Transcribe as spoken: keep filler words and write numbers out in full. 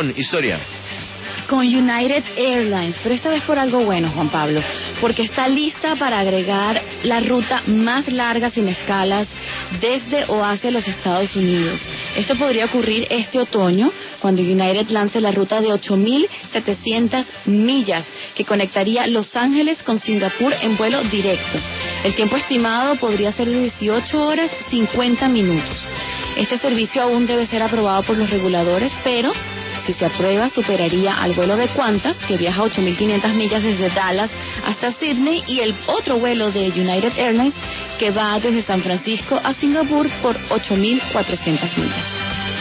con historia. Con United Airlines, pero esta vez por algo bueno, Juan Pablo, porque está lista para agregar la ruta más larga sin escalas desde o hacia los Estados Unidos. Esto podría ocurrir este otoño, cuando United lance la ruta de ocho mil setecientas millas, que conectaría Los Ángeles con Singapur en vuelo directo. El tiempo estimado podría ser de dieciocho horas cincuenta minutos. Este servicio aún debe ser aprobado por los reguladores, pero si se aprueba, superaría al vuelo de Qantas, que viaja ocho mil quinientas millas desde Dallas hasta Sydney, y el otro vuelo de United Airlines, que va desde San Francisco a Singapur por ocho mil cuatrocientas millas.